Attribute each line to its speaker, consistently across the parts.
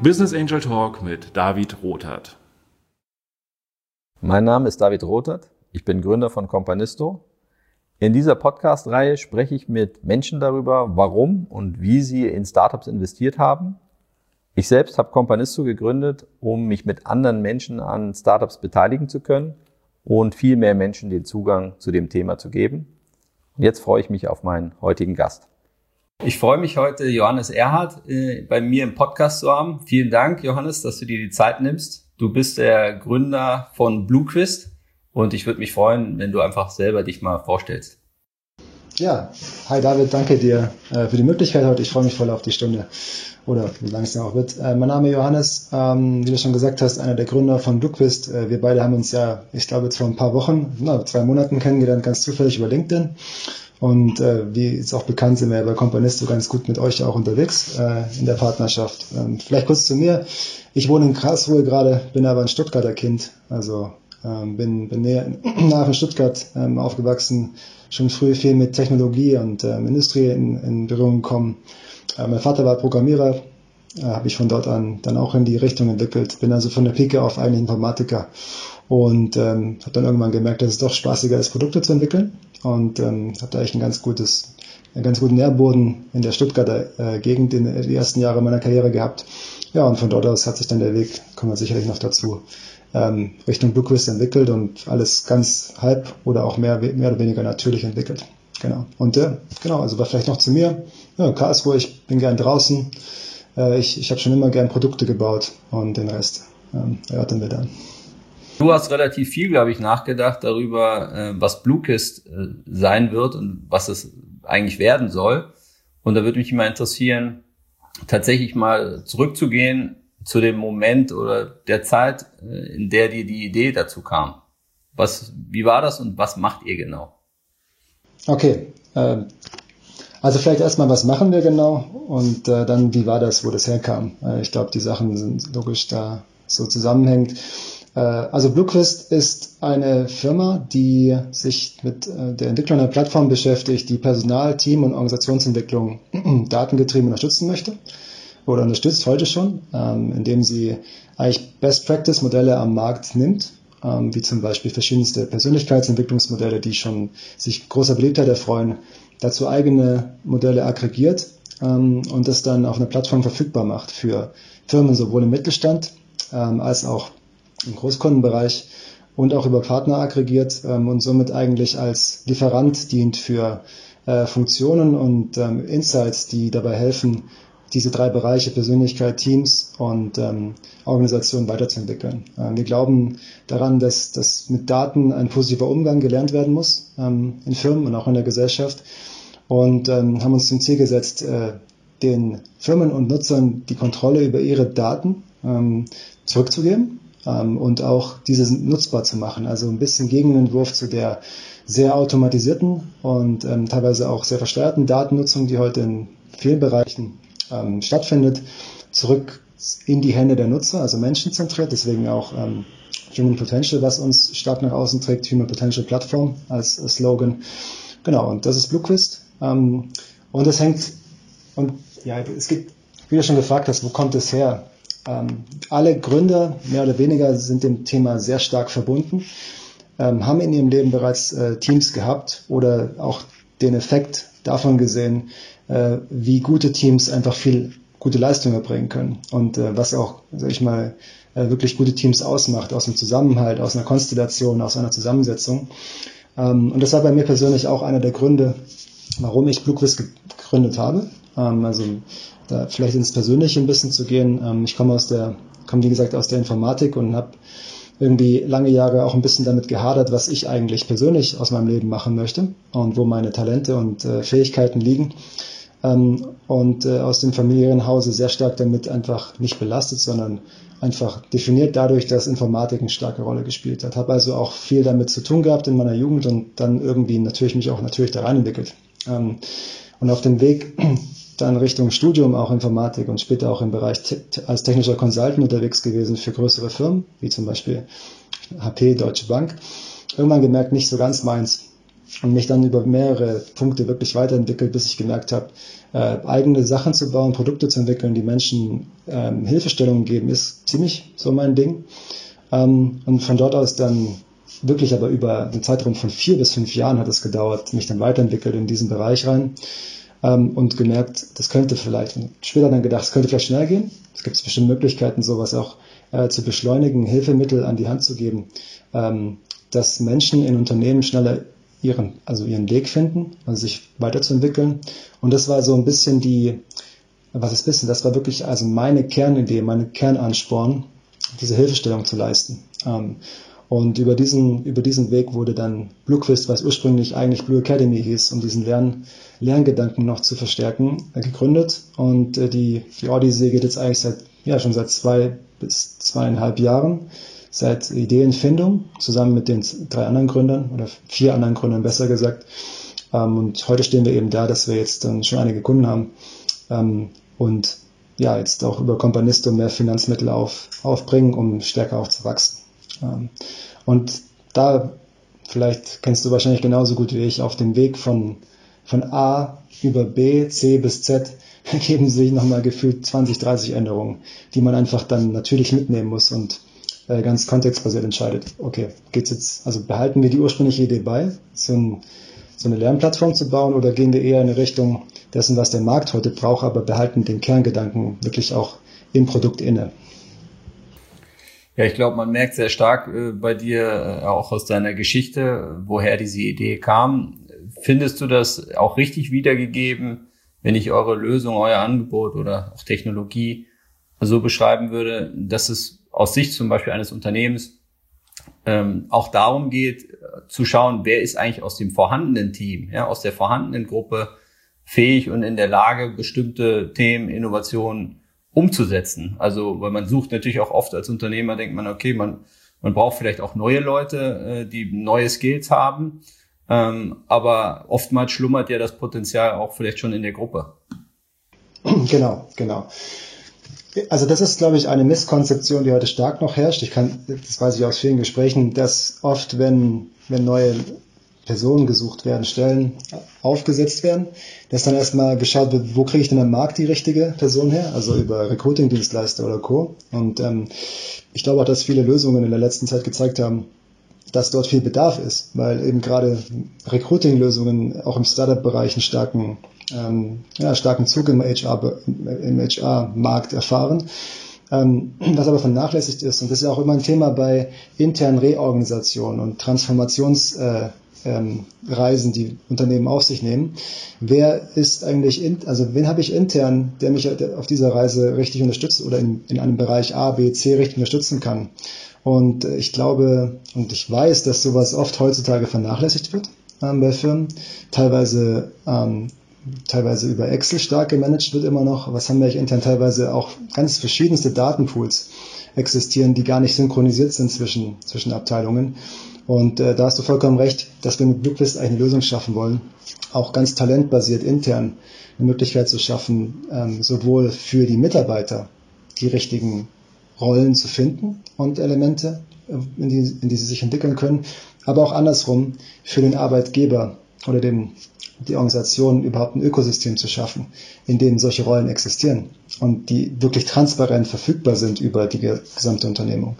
Speaker 1: Business Angel Talk mit David Rothert.
Speaker 2: Mein Name ist David Rothert, ich bin Gründer von Companisto. In dieser Podcast-Reihe spreche ich mit Menschen darüber, warum und wie sie in Startups investiert haben. Ich selbst habe Companisto gegründet, um mich mit anderen Menschen an Startups beteiligen zu können und viel mehr Menschen den Zugang zu dem Thema zu geben. Und jetzt freue ich mich auf meinen heutigen Gast. Ich freue mich heute, Johannes Erhardt bei mir im Podcast zu haben. Vielen Dank, Johannes, dass du dir die Zeit nimmst. Du bist der Gründer von Bluequist und ich würde mich freuen, wenn du einfach selber dich mal vorstellst.
Speaker 3: Ja, hi David, danke dir für die Möglichkeit heute. Ich freue mich voll auf die Stunde oder wie lange es dann auch wird. Mein Name ist Johannes, wie du schon gesagt hast, einer der Gründer von Bluequist. Wir beide haben uns ja, ich glaube jetzt vor ein paar Wochen, 2 Monaten kennengelernt, ganz zufällig über LinkedIn. Und wie es auch bekannt, sind wir ja bei Companisto ganz gut mit euch auch unterwegs in der Partnerschaft. Vielleicht kurz zu mir. Ich wohne in Karlsruhe gerade, bin aber ein Stuttgarter Kind. Also bin nah in Stuttgart aufgewachsen, schon früh viel mit Technologie und Industrie in Berührung gekommen. Mein Vater war Programmierer, habe ich von dort an dann auch in die Richtung entwickelt. Bin also von der Pike auf eigentlich Informatiker und habe dann irgendwann gemerkt, dass es doch spaßiger ist, Produkte zu entwickeln. Und habe da echt einen ganz guten Nährboden in der Stuttgarter Gegend in die ersten Jahre meiner Karriere gehabt. Ja, und von dort aus hat sich dann der Weg, kommen wir sicherlich noch dazu, Richtung Bluequist entwickelt und alles ganz halb oder auch mehr oder weniger natürlich entwickelt. Genau. Und also vielleicht noch zu mir. Ja, Karlsruhe, ich bin gern draußen. Ich habe schon immer gern Produkte gebaut und den Rest erörtern wir dann.
Speaker 2: Du hast relativ viel, glaube ich, nachgedacht darüber, was Bluequist sein wird und was es eigentlich werden soll. Und da würde mich mal interessieren, tatsächlich mal zurückzugehen zu dem Moment oder der Zeit, in der dir die Idee dazu kam. Wie war das und was macht ihr genau?
Speaker 3: Okay, also vielleicht erstmal, was machen wir genau und dann, wie war das, wo das herkam. Ich glaube, die Sachen sind logisch da so zusammenhängend. Also Bluequist ist eine Firma, die sich mit der Entwicklung einer Plattform beschäftigt, die Personal-, Team- und Organisationsentwicklung datengetrieben unterstützen möchte oder unterstützt heute schon, indem sie eigentlich Best-Practice-Modelle am Markt nimmt, wie zum Beispiel verschiedenste Persönlichkeitsentwicklungsmodelle, die schon sich großer Beliebtheit erfreuen, dazu eigene Modelle aggregiert und das dann auf einer Plattform verfügbar macht für Firmen sowohl im Mittelstand als auch im Großkundenbereich und auch über Partner aggregiert und somit eigentlich als Lieferant dient für Funktionen und Insights, die dabei helfen, diese 3 Bereiche Persönlichkeit, Teams und Organisation weiterzuentwickeln. Wir glauben daran, dass mit Daten ein positiver Umgang gelernt werden muss in Firmen und auch in der Gesellschaft und haben uns zum Ziel gesetzt, den Firmen und Nutzern die Kontrolle über ihre Daten zurückzugeben. Und auch diese nutzbar zu machen. Also ein bisschen Gegenentwurf zu der sehr automatisierten und teilweise auch sehr versteuerten Datennutzung, die heute in vielen Bereichen stattfindet, zurück in die Hände der Nutzer, also menschenzentriert, deswegen auch Human Potential, was uns stark nach außen trägt, Human Potential Plattform als Slogan. Genau, und das ist Bluequist. Und das hängt, und ja, es gibt, wie du schon gefragt hast, wo kommt es her? Alle Gründer, mehr oder weniger, sind dem Thema sehr stark verbunden, haben in ihrem Leben bereits Teams gehabt oder auch den Effekt davon gesehen, wie gute Teams einfach viel gute Leistung erbringen können und was auch, sag ich mal, wirklich gute Teams ausmacht, aus einem Zusammenhalt, aus einer Konstellation, aus einer Zusammensetzung. Und das war bei mir persönlich auch einer der Gründe, warum ich Bluequist gegründet habe. Also da vielleicht ins Persönliche ein bisschen zu gehen. Ich komme wie gesagt aus der Informatik und habe irgendwie lange Jahre auch ein bisschen damit gehadert, was ich eigentlich persönlich aus meinem Leben machen möchte und wo meine Talente und Fähigkeiten liegen. Und aus dem familiären Hause sehr stark damit einfach nicht belastet, sondern einfach definiert dadurch, dass Informatik eine starke Rolle gespielt hat. Habe also auch viel damit zu tun gehabt in meiner Jugend und dann irgendwie mich auch da rein entwickelt. Und auf dem Weg dann Richtung Studium auch Informatik und später auch im Bereich als technischer Consultant unterwegs gewesen für größere Firmen, wie zum Beispiel HP, Deutsche Bank. Irgendwann gemerkt, nicht so ganz meins. und mich dann über mehrere Punkte wirklich weiterentwickelt, bis ich gemerkt habe, eigene Sachen zu bauen, Produkte zu entwickeln, die Menschen Hilfestellungen geben, ist ziemlich so mein Ding. Und von dort aus dann wirklich aber über einen Zeitraum von 4 bis 5 Jahren hat es gedauert, mich dann weiterentwickelt in diesen Bereich rein und gemerkt, das könnte vielleicht, und später dann gedacht, es könnte vielleicht schnell gehen. Es gibt bestimmt Möglichkeiten, sowas auch zu beschleunigen, Hilfemittel an die Hand zu geben, dass Menschen in Unternehmen schneller ihren Weg finden, also sich weiterzuentwickeln. Und das war so ein bisschen das war wirklich also meine Kernidee, meine Kernansporn, diese Hilfestellung zu leisten. Und über diesen Weg wurde dann Bluequist, was ursprünglich eigentlich Blue Academy hieß, um diesen Lerngedanken noch zu verstärken, gegründet. Und die Odyssee geht jetzt eigentlich schon seit 2 bis 2,5 Jahren, seit Ideenfindung, zusammen mit den 3 anderen Gründern oder 4 anderen Gründern besser gesagt. Und heute stehen wir eben da, dass wir jetzt dann schon einige Kunden haben und ja, jetzt auch über Companisto mehr Finanzmittel aufbringen, um stärker auch zu wachsen. Und da, vielleicht kennst du wahrscheinlich genauso gut wie ich, auf dem Weg von A über B, C bis Z ergeben sich nochmal gefühlt 20, 30 Änderungen, die man einfach dann natürlich mitnehmen muss und ganz kontextbasiert entscheidet. Okay, behalten wir die ursprüngliche Idee bei, so eine Lernplattform zu bauen, oder gehen wir eher in eine Richtung dessen, was der Markt heute braucht, aber behalten den Kerngedanken wirklich auch im Produkt inne?
Speaker 2: Ja, ich glaube, man merkt sehr stark bei dir, auch aus deiner Geschichte, woher diese Idee kam. Findest du das auch richtig wiedergegeben, wenn ich eure Lösung, euer Angebot oder auch Technologie so beschreiben würde, dass es aus Sicht zum Beispiel eines Unternehmens auch darum geht, zu schauen, wer ist eigentlich aus dem vorhandenen Team, ja, aus der vorhandenen Gruppe fähig und in der Lage, bestimmte Themen, Innovationen umzusetzen. Also, weil man sucht natürlich auch oft als Unternehmer, denkt man, okay, man braucht vielleicht auch neue Leute, die neue Skills haben, aber oftmals schlummert ja das Potenzial auch vielleicht schon in der Gruppe.
Speaker 3: Genau. Also das ist, glaube ich, eine Misskonzeption, die heute stark noch herrscht. Das weiß ich aus vielen Gesprächen, dass oft, wenn neue Personen gesucht werden, Stellen aufgesetzt werden, dass dann erstmal geschaut wird, wo kriege ich denn am Markt die richtige Person her, also über Recruiting-Dienstleister oder Co. Und ich glaube auch, dass viele Lösungen in der letzten Zeit gezeigt haben, dass dort viel Bedarf ist, weil eben gerade Recruiting-Lösungen auch im Startup-Bereich einen starken Zug im HR-Markt erfahren, was aber vernachlässigt ist. Und das ist ja auch immer ein Thema bei internen Reorganisationen und Transformationsreisen, die Unternehmen auf sich nehmen. Wen habe ich intern, der mich auf dieser Reise richtig unterstützt oder in einem Bereich A, B, C richtig unterstützen kann? Und ich glaube und ich weiß, dass sowas oft heutzutage vernachlässigt wird bei Firmen, teilweise über Excel stark gemanagt wird immer noch. Was haben wir intern? Teilweise auch ganz verschiedenste Datenpools existieren, die gar nicht synchronisiert sind zwischen Abteilungen. Und da hast du vollkommen recht, dass wir mit Bluequist eigentlich eine Lösung schaffen wollen, auch ganz talentbasiert intern eine Möglichkeit zu schaffen, sowohl für die Mitarbeiter die richtigen Rollen zu finden und Elemente, in die sie sich entwickeln können, aber auch andersrum für den Arbeitgeber oder die Organisation überhaupt ein Ökosystem zu schaffen, in dem solche Rollen existieren und die wirklich transparent verfügbar sind über die gesamte Unternehmung.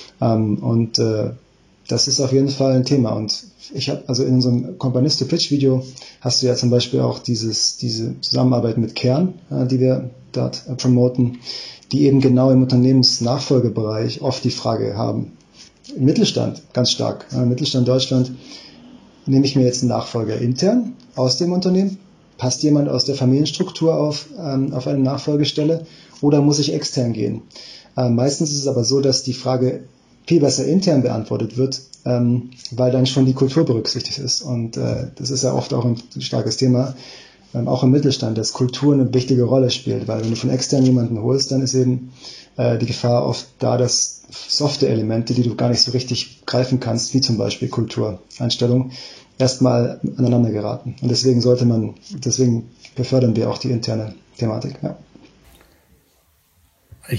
Speaker 3: Das ist auf jeden Fall ein Thema. Und ich habe also in unserem Companisto Pitch Video hast du ja zum Beispiel auch diese Zusammenarbeit mit Kern, die wir dort promoten, die eben genau im Unternehmensnachfolgebereich oft die Frage haben. Im Mittelstand ganz stark. Im Mittelstand Deutschland nehme ich mir jetzt einen Nachfolger intern aus dem Unternehmen? Passt jemand aus der Familienstruktur auf eine Nachfolgestelle oder muss ich extern gehen? Meistens ist es aber so, dass die Frage viel besser intern beantwortet wird, weil dann schon die Kultur berücksichtigt ist. Und das ist ja oft auch ein starkes Thema, auch im Mittelstand, dass Kultur eine wichtige Rolle spielt. Weil wenn du von extern jemanden holst, dann ist eben die Gefahr oft da, dass Software-Elemente, die du gar nicht so richtig greifen kannst, wie zum Beispiel Kultureinstellungen, erstmal aneinander geraten. Und deswegen befördern wir auch die interne Thematik. Ja.
Speaker 2: Ich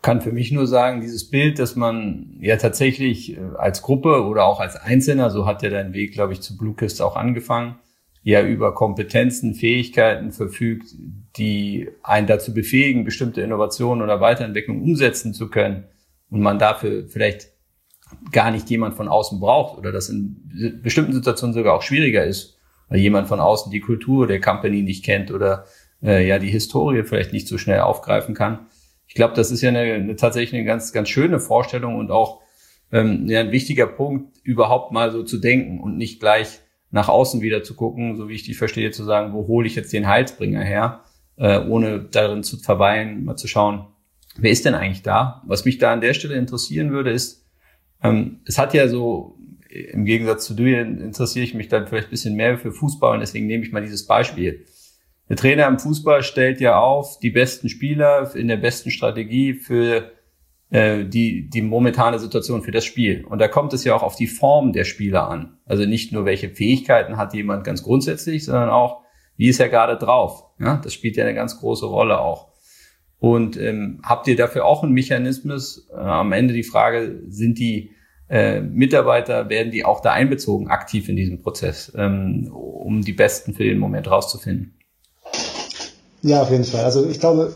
Speaker 2: kann für mich nur sagen, dieses Bild, dass man ja tatsächlich als Gruppe oder auch als Einzelner, so hat ja dein Weg, glaube ich, zu Bluecast auch angefangen, ja über Kompetenzen, Fähigkeiten verfügt, die einen dazu befähigen, bestimmte Innovationen oder Weiterentwicklung umsetzen zu können und man dafür vielleicht gar nicht jemand von außen braucht oder das in bestimmten Situationen sogar auch schwieriger ist, weil jemand von außen die Kultur der Company nicht kennt oder die Historie vielleicht nicht so schnell aufgreifen kann. Ich glaube, das ist ja tatsächlich eine ganz, ganz schöne Vorstellung und auch ein wichtiger Punkt, überhaupt mal so zu denken und nicht gleich nach außen wieder zu gucken, so wie ich dich verstehe, zu sagen, wo hole ich jetzt den Heilsbringer her, ohne darin zu verweilen, mal zu schauen, wer ist denn eigentlich da? Was mich da an der Stelle interessieren würde, ist, es hat ja so, im Gegensatz zu dir, interessiere ich mich dann vielleicht ein bisschen mehr für Fußball und deswegen nehme ich mal dieses Beispiel. Der Trainer im Fußball stellt ja auf die besten Spieler in der besten Strategie für die momentane Situation für das Spiel. Und da kommt es ja auch auf die Form der Spieler an. Also nicht nur, welche Fähigkeiten hat jemand ganz grundsätzlich, sondern auch, wie ist er gerade drauf. Ja, das spielt ja eine ganz große Rolle auch. Und habt ihr dafür auch einen Mechanismus? Am Ende die Frage, sind die Mitarbeiter, werden die auch da einbezogen, aktiv in diesem Prozess, um die Besten für den Moment rauszufinden?
Speaker 3: Ja, auf jeden Fall. Also ich glaube,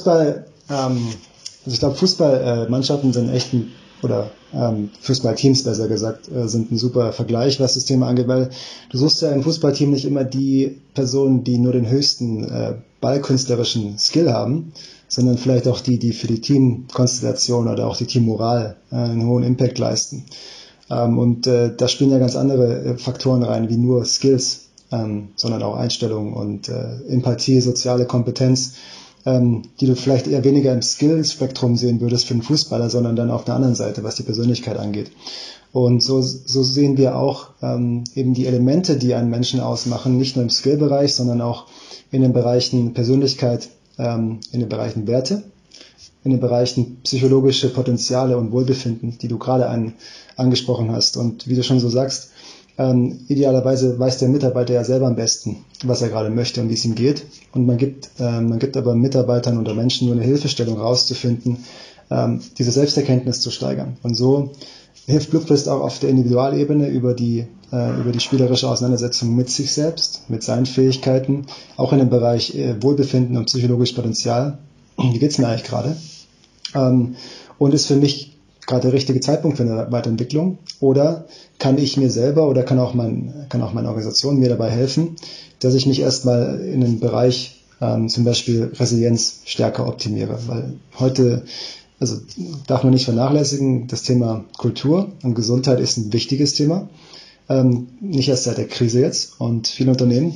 Speaker 3: Fußballmannschaften sind echt Fußballteams besser gesagt, sind ein super Vergleich, was das Thema angeht, weil du suchst ja im Fußballteam nicht immer die Personen, die nur den höchsten ballkünstlerischen Skill haben, sondern vielleicht auch die für die Teamkonstellation oder auch die Teammoral einen hohen Impact leisten. Da spielen ja ganz andere Faktoren rein, wie nur Skills, sondern auch Einstellung und Empathie, soziale Kompetenz, die du vielleicht eher weniger im Skill-Spektrum sehen würdest für einen Fußballer, sondern dann auf der anderen Seite, was die Persönlichkeit angeht. Und so sehen wir auch eben die Elemente, die einen Menschen ausmachen, nicht nur im Skill-Bereich, sondern auch in den Bereichen Persönlichkeit, in den Bereichen Werte, in den Bereichen psychologische Potenziale und Wohlbefinden, die du gerade angesprochen hast. Und wie du schon so sagst, idealerweise weiß der Mitarbeiter ja selber am besten, was er gerade möchte und wie es ihm geht. Und man gibt aber Mitarbeitern oder Menschen nur eine Hilfestellung rauszufinden, diese Selbsterkenntnis zu steigern. Und so hilft Bluecast auch auf der Individualebene über die spielerische Auseinandersetzung mit sich selbst, mit seinen Fähigkeiten, auch in dem Bereich Wohlbefinden und psychologisches Potenzial. Wie geht's mir eigentlich gerade? Und ist für mich gerade der richtige Zeitpunkt für eine Weiterentwicklung? Oder kann ich mir selber oder kann auch meine Organisation mir dabei helfen, dass ich mich erstmal in den Bereich zum Beispiel Resilienz stärker optimiere? Weil heute, also darf man nicht vernachlässigen, das Thema Kultur und Gesundheit ist ein wichtiges Thema. Nicht erst seit der Krise jetzt. Und viele Unternehmen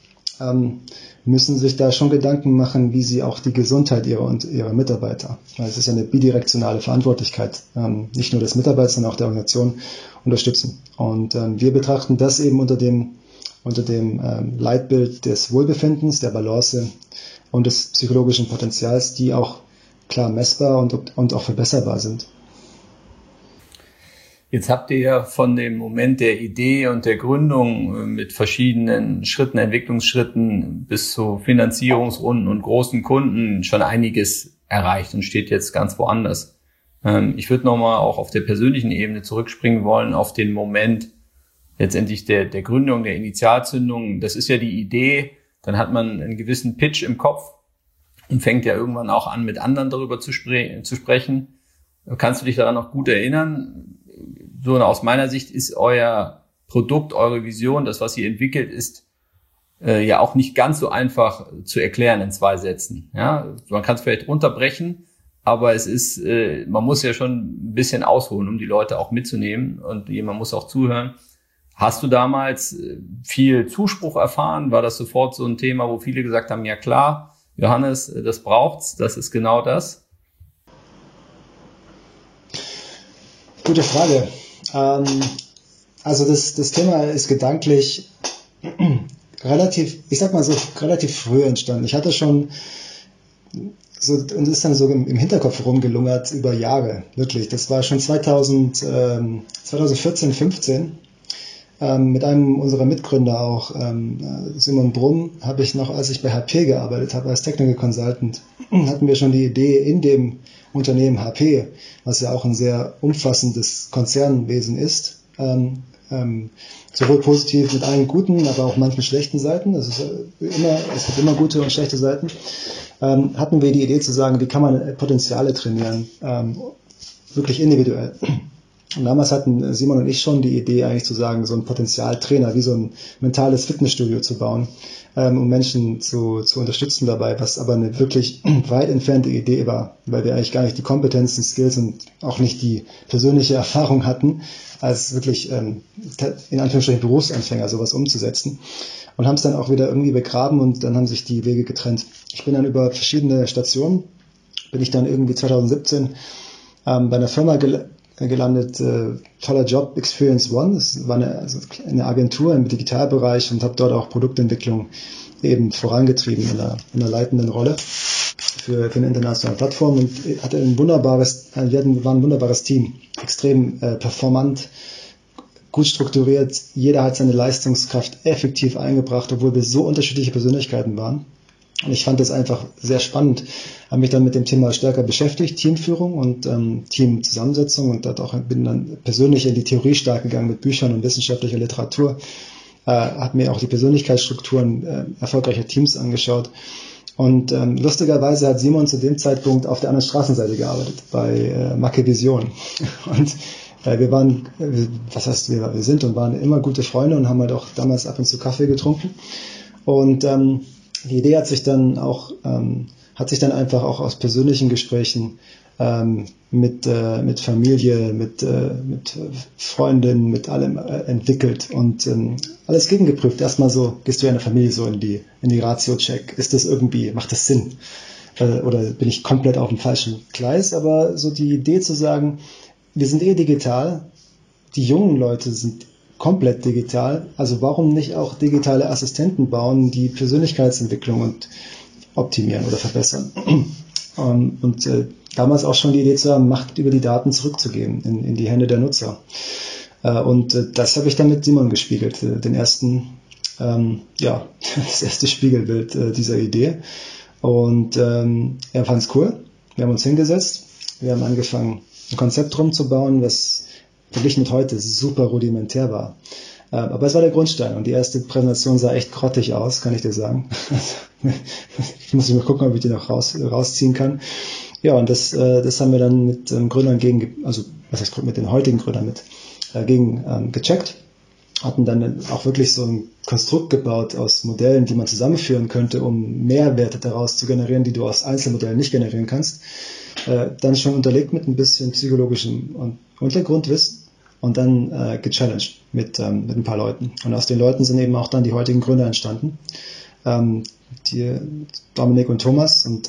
Speaker 3: müssen sich da schon Gedanken machen, wie sie auch die Gesundheit ihrer Mitarbeiter, weil es ist ja eine bidirektionale Verantwortlichkeit, nicht nur des Mitarbeiters, sondern auch der Organisation unterstützen. Und wir betrachten das eben unter dem Leitbild des Wohlbefindens, der Balance und des psychologischen Potenzials, die auch klar messbar und auch verbesserbar sind.
Speaker 2: Jetzt habt ihr ja von dem Moment der Idee und der Gründung mit verschiedenen Schritten, Entwicklungsschritten bis zu Finanzierungsrunden und großen Kunden schon einiges erreicht und steht jetzt ganz woanders. Ich würde nochmal auch auf der persönlichen Ebene zurückspringen wollen auf den Moment letztendlich der Gründung, der Initialzündung. Das ist ja die Idee, dann hat man einen gewissen Pitch im Kopf und fängt ja irgendwann auch an, mit anderen darüber zu sprechen. Kannst du dich daran noch gut erinnern? So, aus meiner Sicht ist euer Produkt, eure Vision, das, was ihr entwickelt, ist ja auch nicht ganz so einfach zu erklären in 2 Sätzen. Ja, man kann es vielleicht runterbrechen, aber es ist, man muss ja schon ein bisschen ausholen, um die Leute auch mitzunehmen und jemand muss auch zuhören. Hast du damals viel Zuspruch erfahren? War das sofort so ein Thema, wo viele gesagt haben, ja klar, Johannes, das braucht's, das ist genau das?
Speaker 3: Gute Frage. Also das Thema ist gedanklich relativ früh entstanden. Ich hatte schon so, und ist dann so im Hinterkopf rumgelungert über Jahre, wirklich. Das war schon 2014, 15. Mit einem unserer Mitgründer auch, Simon Brumm, habe ich noch, als ich bei HP gearbeitet habe, als Technical Consultant, hatten wir schon die Idee in dem Unternehmen HP, was ja auch ein sehr umfassendes Konzernwesen ist, sowohl positiv mit allen guten, aber auch manchen schlechten Seiten, es gibt immer gute und schlechte Seiten, hatten wir die Idee zu sagen, wie kann man Potenziale trainieren, wirklich individuell. Und damals hatten Simon und ich schon die Idee, eigentlich zu sagen, so ein Potenzialtrainer, wie so ein mentales Fitnessstudio zu bauen, um Menschen zu unterstützen dabei, was aber eine wirklich weit entfernte Idee war, weil wir eigentlich gar nicht die Kompetenzen, Skills und auch nicht die persönliche Erfahrung hatten, als wirklich in Anführungsstrichen Berufsanfänger sowas umzusetzen. Und haben es dann auch wieder irgendwie begraben und dann haben sich die Wege getrennt. Ich bin dann über verschiedene Stationen, bin ich dann irgendwie 2017 bei einer Firma gelandet, toller Job, Experience One. Das war eine Agentur im Digitalbereich und habe dort auch Produktentwicklung eben vorangetrieben in einer leitenden Rolle für eine internationale Plattform und hatte wir waren ein wunderbares Team, extrem performant, gut strukturiert. Jeder hat seine Leistungskraft effektiv eingebracht, obwohl wir so unterschiedliche Persönlichkeiten waren. Und ich fand das einfach sehr spannend, habe mich dann mit dem Thema stärker beschäftigt, Teamführung und Teamzusammensetzung und bin dann persönlich in die Theorie stark gegangen mit Büchern und wissenschaftlicher Literatur, habe mir auch die Persönlichkeitsstrukturen erfolgreicher Teams angeschaut und lustigerweise hat Simon zu dem Zeitpunkt auf der anderen Straßenseite gearbeitet, bei Macke Vision und wir sind und waren immer gute Freunde und haben halt auch damals ab und zu Kaffee getrunken und die Idee hat sich dann einfach auch aus persönlichen Gesprächen mit Familie, mit Freundinnen, mit allem entwickelt und alles gegengeprüft. Erstmal so, gehst du in der Familie so in die Ratio-Check. Ist das irgendwie, macht das Sinn? Oder bin ich komplett auf dem falschen Gleis? Aber so die Idee zu sagen, wir sind digital, die jungen Leute sind komplett digital, also warum nicht auch digitale Assistenten bauen, die Persönlichkeitsentwicklung und optimieren oder verbessern. Und damals auch schon die Idee zu haben, Macht über die Daten zurückzugeben in die Hände der Nutzer. Und das habe ich dann mit Simon gespiegelt, das erste Spiegelbild dieser Idee. Und er fand es cool. Wir haben uns hingesetzt, wir haben angefangen, ein Konzept rumzubauen, was verglichen mit heute super rudimentär war. Aber es war der Grundstein und die erste Präsentation sah echt grottig aus, kann ich dir sagen. Ich muss mal gucken, ob ich die noch rausziehen kann. Ja, und das haben wir dann mit Gründern mit den heutigen Gründern gecheckt. Hatten dann auch wirklich so ein Konstrukt gebaut aus Modellen, die man zusammenführen könnte, um Mehrwerte daraus zu generieren, die du aus Einzelmodellen nicht generieren kannst. Dann schon unterlegt mit ein bisschen psychologischem Untergrundwissen und dann gechallenged mit ein paar Leuten. Und aus den Leuten sind eben auch dann die heutigen Gründer entstanden. Die Dominik und Thomas und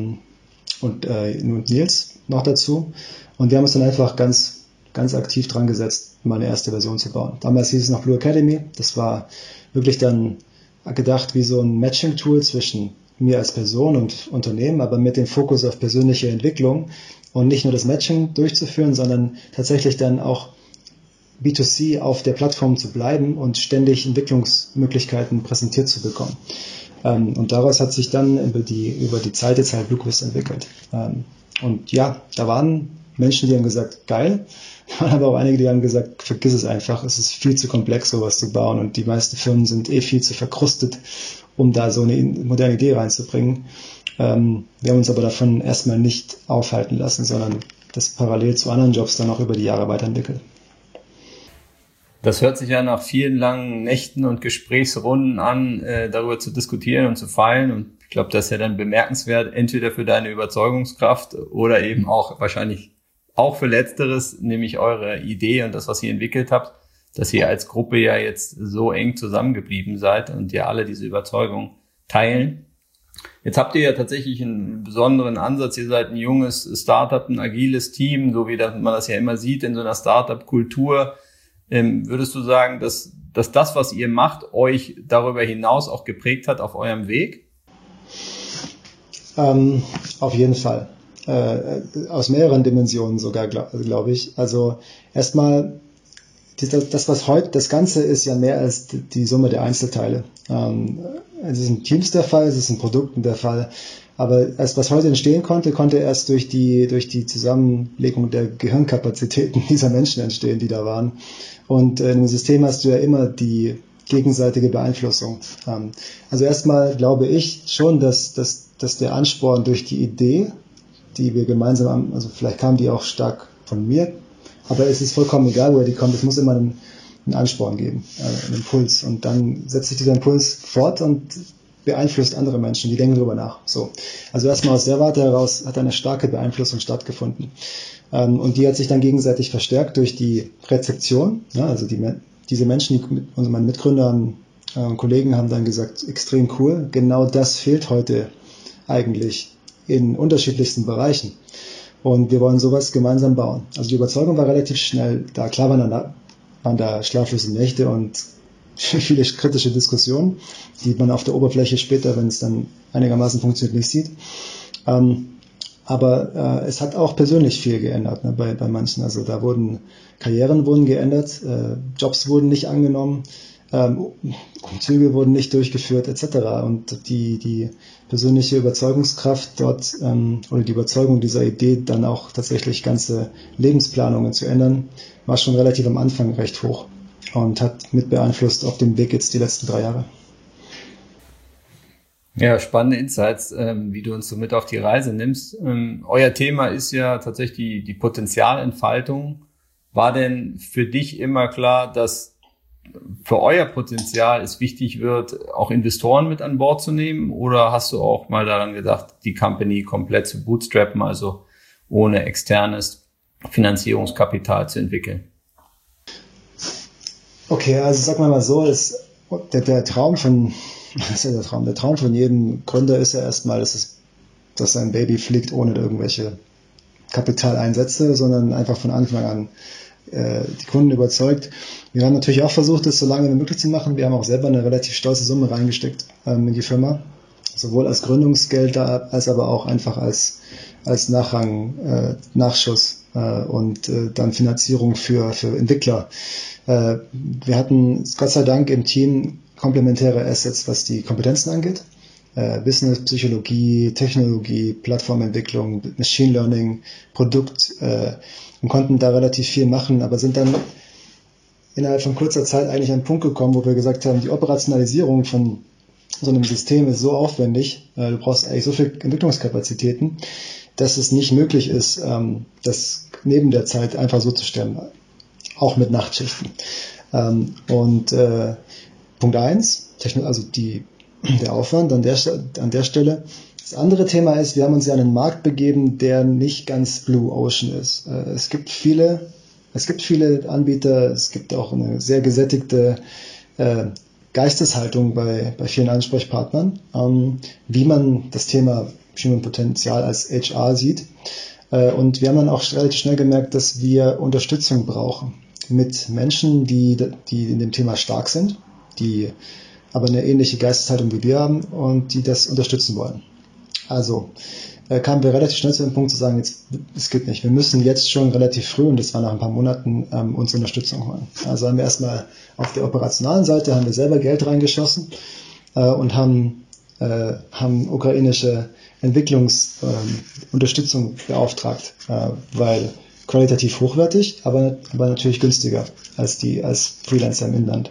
Speaker 3: Nils noch dazu. Und wir haben uns dann einfach ganz, ganz aktiv dran gesetzt, mal eine erste Version zu bauen. Damals hieß es noch Blue Academy. Das war wirklich dann gedacht wie so ein Matching-Tool zwischen mir als Person und Unternehmen, aber mit dem Fokus auf persönliche Entwicklung und nicht nur das Matching durchzuführen, sondern tatsächlich dann auch B2C auf der Plattform zu bleiben und ständig Entwicklungsmöglichkeiten präsentiert zu bekommen. Und daraus hat sich dann über die Zeit jetzt halt BlueQuist entwickelt. Und ja, da waren Menschen, die haben gesagt, geil, da waren aber auch einige, die haben gesagt, vergiss es einfach, es ist viel zu komplex, sowas zu bauen und die meisten Firmen sind viel zu verkrustet, um da so eine moderne Idee reinzubringen. Wir haben uns aber davon erstmal nicht aufhalten lassen, sondern das parallel zu anderen Jobs dann auch über die Jahre weiterentwickelt.
Speaker 2: Das hört sich ja nach vielen langen Nächten und Gesprächsrunden an, darüber zu diskutieren und zu feilen. Und ich glaube, das ist ja dann bemerkenswert, entweder für deine Überzeugungskraft oder eben auch wahrscheinlich auch für Letzteres, nämlich eure Idee und das, was ihr entwickelt habt, dass ihr als Gruppe ja jetzt so eng zusammengeblieben seid und ihr alle diese Überzeugung teilen. Jetzt habt ihr ja tatsächlich einen besonderen Ansatz. Ihr seid ein junges Startup, ein agiles Team, so wie man das ja immer sieht in so einer Startup-Kultur. Würdest du sagen, dass das, was ihr macht, euch darüber hinaus auch geprägt hat auf eurem Weg?
Speaker 3: Auf jeden Fall. Aus mehreren Dimensionen sogar, glaube ich. Also erstmal das, was heute, das Ganze ist ja mehr als die Summe der Einzelteile. Es ist in Teams der Fall, es ist in Produkten der Fall. Aber erst was heute entstehen konnte erst durch die Zusammenlegung der Gehirnkapazitäten dieser Menschen entstehen, die da waren. Und in einem System hast du ja immer die gegenseitige Beeinflussung. Also erstmal glaube ich schon, dass der Ansporn durch die Idee, die wir gemeinsam haben, also vielleicht kam die auch stark von mir, aber es ist vollkommen egal, woher die kommt, es muss immer einen Ansporn geben, einen Impuls. Und dann setzt sich dieser Impuls fort und beeinflusst andere Menschen, die denken darüber nach. So. Also erstmal aus der Warte heraus hat eine starke Beeinflussung stattgefunden. Und die hat sich dann gegenseitig verstärkt durch die Rezeption. Ja, also diese Menschen, meine Mitgründer und Kollegen haben dann gesagt, extrem cool, genau das fehlt heute eigentlich in unterschiedlichsten Bereichen. Und wir wollen sowas gemeinsam bauen. Also die Überzeugung war relativ schnell da. Klar waren da schlaflose Nächte und viele kritische Diskussionen, die man auf der Oberfläche später, wenn es dann einigermaßen funktioniert, nicht sieht. Aber es hat auch persönlich viel geändert, ne, bei manchen. Also da Karrieren wurden geändert, Jobs wurden nicht angenommen, Umzüge wurden nicht durchgeführt, etc. Und die persönliche Überzeugungskraft dort oder die Überzeugung dieser Idee, dann auch tatsächlich ganze Lebensplanungen zu ändern, war schon relativ am Anfang recht hoch und hat mit beeinflusst auf dem Weg jetzt die letzten 3 Jahre.
Speaker 2: Ja, spannende Insights, wie du uns so mit auf die Reise nimmst. Euer Thema ist ja tatsächlich die Potenzialentfaltung. War denn für dich immer klar, dass für euer Potenzial es wichtig wird, auch Investoren mit an Bord zu nehmen? Oder hast du auch mal daran gedacht, die Company komplett zu bootstrappen, also ohne externes Finanzierungskapital zu entwickeln?
Speaker 3: Okay, also sag mal so, der Traum von jedem Gründer ist ja erstmal, dass sein Baby fliegt ohne irgendwelche Kapitaleinsätze, sondern einfach von Anfang an die Kunden überzeugt. Wir haben natürlich auch versucht, das so lange wie möglich zu machen. Wir haben auch selber eine relativ stolze Summe reingesteckt in die Firma, sowohl als Gründungsgeld als aber auch einfach als Nachschuss und dann Finanzierung für Entwickler. Wir hatten Gott sei Dank im Team komplementäre Assets, was die Kompetenzen angeht. Business, Psychologie, Technologie, Plattformentwicklung, Machine Learning, Produkt und konnten da relativ viel machen, aber sind dann innerhalb von kurzer Zeit eigentlich an einen Punkt gekommen, wo wir gesagt haben, die Operationalisierung von so einem System ist so aufwendig, du brauchst eigentlich so viel Entwicklungskapazitäten, dass es nicht möglich ist, das neben der Zeit einfach so zu stemmen, auch mit Nachtschichten. Punkt 1, also der Aufwand an der Stelle. Das andere Thema ist, wir haben uns ja in einen Markt begeben, der nicht ganz Blue Ocean ist. Es gibt viele Anbieter, es gibt auch eine sehr gesättigte Geisteshaltung bei vielen Ansprechpartnern, wie man das Thema Human Potenzial als HR sieht. Und wir haben dann auch relativ schnell gemerkt, dass wir Unterstützung brauchen mit Menschen, die in dem Thema stark sind, die aber eine ähnliche Geisteshaltung wie wir haben und die das unterstützen wollen. Also kamen wir relativ schnell zu dem Punkt zu sagen, es geht nicht. Wir müssen jetzt schon relativ früh, und das war nach ein paar Monaten, uns Unterstützung holen. Also haben wir erstmal auf der operationalen Seite haben wir selber Geld reingeschossen und haben ukrainische Entwicklungsunterstützung beauftragt, weil qualitativ hochwertig, aber natürlich günstiger als Freelancer im Inland.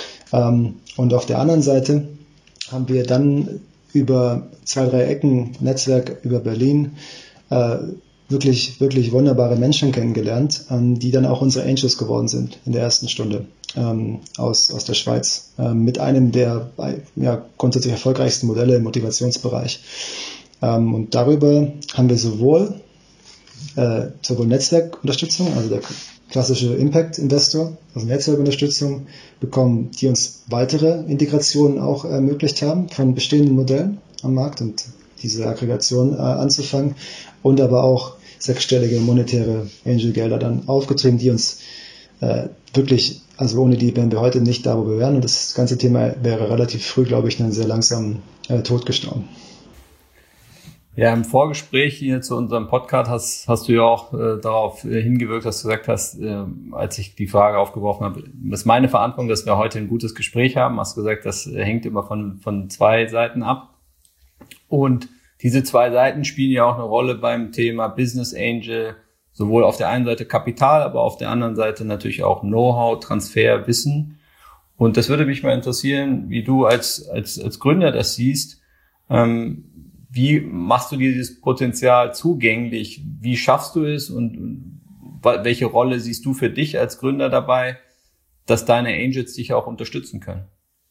Speaker 3: Und auf der anderen Seite haben wir dann über 2, 3 Ecken Netzwerk über Berlin wirklich, wirklich wunderbare Menschen kennengelernt, die dann auch unsere Angels geworden sind in der ersten Stunde aus der Schweiz, mit einem der grundsätzlich erfolgreichsten Modelle im Motivationsbereich. Und darüber haben wir sowohl Netzwerkunterstützung, also der klassische Impact-Investor, also Netzwerkunterstützung bekommen, die uns weitere Integrationen auch ermöglicht haben von bestehenden Modellen am Markt und diese Aggregation anzufangen und aber auch 6-stellige monetäre Angel-Gelder dann aufgetrieben, die uns wirklich, also ohne die wären wir heute nicht da, wo wir wären und das ganze Thema wäre relativ früh, glaube ich, einen sehr langsamen Tod gestorben.
Speaker 2: Ja, im Vorgespräch hier zu unserem Podcast hast du ja auch darauf hingewirkt, dass du gesagt hast, als ich die Frage aufgeworfen habe, das ist meine Verantwortung, dass wir heute ein gutes Gespräch haben. Hast gesagt, das hängt immer von zwei Seiten ab. Und diese zwei Seiten spielen ja auch eine Rolle beim Thema Business Angel, sowohl auf der einen Seite Kapital, aber auf der anderen Seite natürlich auch Know-how, Transfer, Wissen. Und das würde mich mal interessieren, wie du als Gründer das siehst. Wie machst du dieses Potenzial zugänglich? Wie schaffst du es und welche Rolle siehst du für dich als Gründer dabei, dass deine Angels dich auch unterstützen können?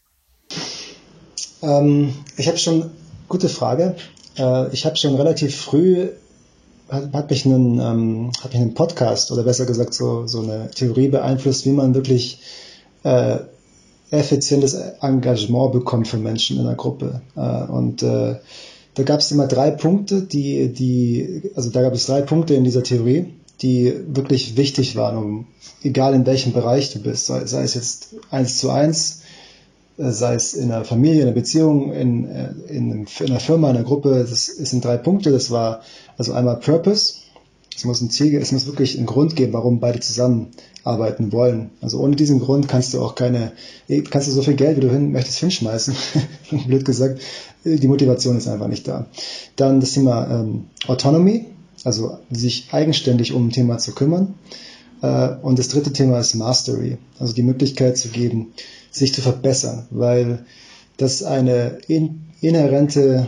Speaker 3: Ich habe schon, gute Frage. Ich habe schon relativ früh, hat mich einen Podcast oder besser gesagt so eine Theorie beeinflusst, wie man wirklich effizientes Engagement bekommt von Menschen in einer Gruppe. Da gab es immer 3 Punkte, also da gab es 3 Punkte in dieser Theorie, die wirklich wichtig waren, egal in welchem Bereich du bist, sei es jetzt 1:1, sei es in einer Familie, in einer Beziehung, in einer Firma, in einer Gruppe. Das sind 3 Punkte. Das war also einmal Purpose. Es muss wirklich einen Grund geben, warum beide zusammenarbeiten wollen. Also ohne diesen Grund kannst du so viel Geld, wie du möchtest, hinschmeißen. Blöd gesagt. Die Motivation ist einfach nicht da. Dann das Thema Autonomy, also sich eigenständig um ein Thema zu kümmern. Und das 3. Thema ist Mastery, also die Möglichkeit zu geben, sich zu verbessern, weil das ein inhärenter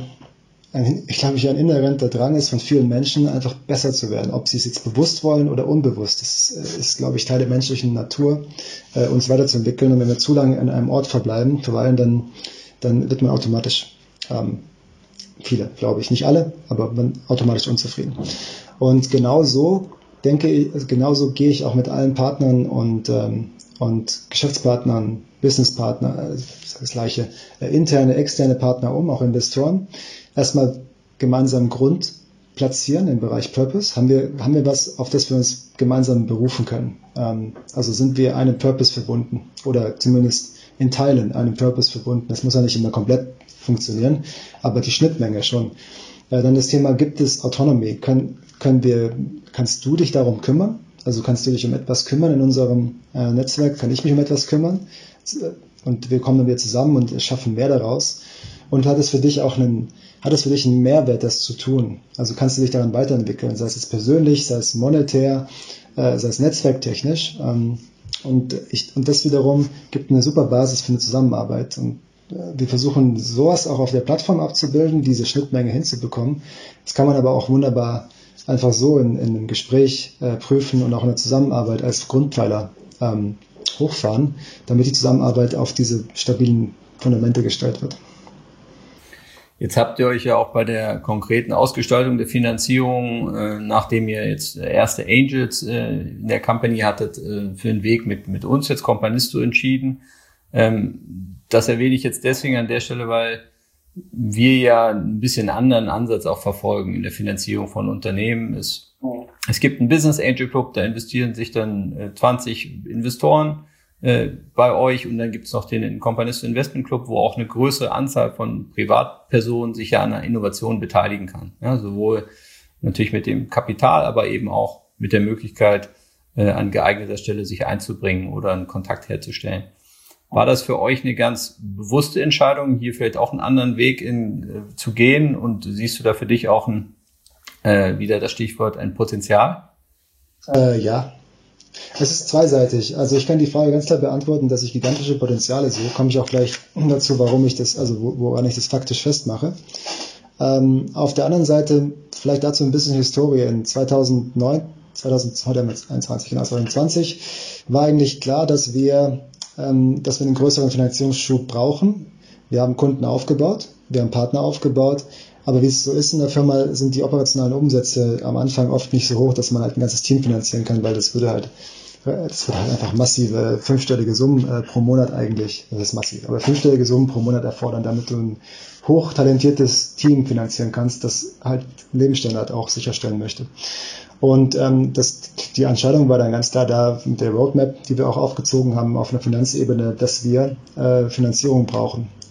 Speaker 3: Drang ist von vielen Menschen, einfach besser zu werden, ob sie es jetzt bewusst wollen oder unbewusst. Das ist, glaube ich, Teil der menschlichen Natur, uns weiterzuentwickeln. Und wenn wir zu lange an einem Ort verweilen, dann wird man automatisch, viele, glaube ich, nicht alle, aber man automatisch unzufrieden. Und genauso gehe ich auch mit allen Partnern und Geschäftspartnern, Businesspartner, das gleiche, interne, externe Partner auch Investoren. Erstmal gemeinsam Grund platzieren im Bereich Purpose. Haben wir was, auf das wir uns gemeinsam berufen können? Also sind wir einem Purpose verbunden oder zumindest in Teilen einem Purpose verbunden. Das muss ja nicht immer komplett funktionieren, aber die Schnittmenge schon. Dann das Thema, gibt es Autonomy? Kannst du dich darum kümmern? Also kannst du dich um etwas kümmern in unserem Netzwerk? Kann ich mich um etwas kümmern? Und wir kommen dann wieder zusammen und schaffen mehr daraus. Und hat es für dich einen Mehrwert, das zu tun? Also kannst du dich daran weiterentwickeln, sei es jetzt persönlich, sei es monetär, sei es netzwerktechnisch. Und das wiederum gibt eine super Basis für eine Zusammenarbeit. Und wir versuchen sowas auch auf der Plattform abzubilden, diese Schnittmenge hinzubekommen. Das kann man aber auch wunderbar einfach so in einem Gespräch prüfen und auch in der Zusammenarbeit als Grundpfeiler hochfahren, damit die Zusammenarbeit auf diese stabilen Fundamente gestellt wird.
Speaker 2: Jetzt habt ihr euch ja auch bei der konkreten Ausgestaltung der Finanzierung, nachdem ihr jetzt erste Angels in der Company hattet, für den Weg mit uns jetzt Companisto entschieden. Das erwähne ich jetzt deswegen an der Stelle, weil wir ja ein bisschen anderen Ansatz auch verfolgen in der Finanzierung von Unternehmen. Es gibt einen Business Angel Club, da investieren sich dann 20 Investoren bei euch, und dann gibt es noch den Companisto Investment Club, wo auch eine größere Anzahl von Privatpersonen sich ja an einer Innovation beteiligen kann. Ja, sowohl natürlich mit dem Kapital, aber eben auch mit der Möglichkeit, an geeigneter Stelle sich einzubringen oder einen Kontakt herzustellen. War das für euch eine ganz bewusste Entscheidung, hier vielleicht auch einen anderen Weg zu gehen? Und siehst du da für dich auch wieder das Stichwort ein Potenzial?
Speaker 3: Ja. Es ist zweiseitig. Also ich kann die Frage ganz klar beantworten, dass ich gigantische Potenziale sehe. Komme ich auch gleich dazu, woran ich das faktisch festmache. Auf der anderen Seite vielleicht dazu ein bisschen Historie. In 2020 war eigentlich klar, dass wir einen größeren Finanzierungsschub brauchen. Wir haben Kunden aufgebaut, wir haben Partner aufgebaut, aber wie es so ist in der Firma, sind die operationalen Umsätze am Anfang oft nicht so hoch, dass man halt ein ganzes Team finanzieren kann, weil das würde halt einfach massive 5-stellige Summen pro Monat eigentlich, das ist massiv, aber 5-stellige Summen pro Monat erfordern, damit du ein hochtalentiertes Team finanzieren kannst, das halt einen Lebensstandard auch sicherstellen möchte. Und die Entscheidung war dann ganz klar da mit der Roadmap, die wir auch aufgezogen haben auf einer Finanzebene, dass wir Finanzierung brauchen.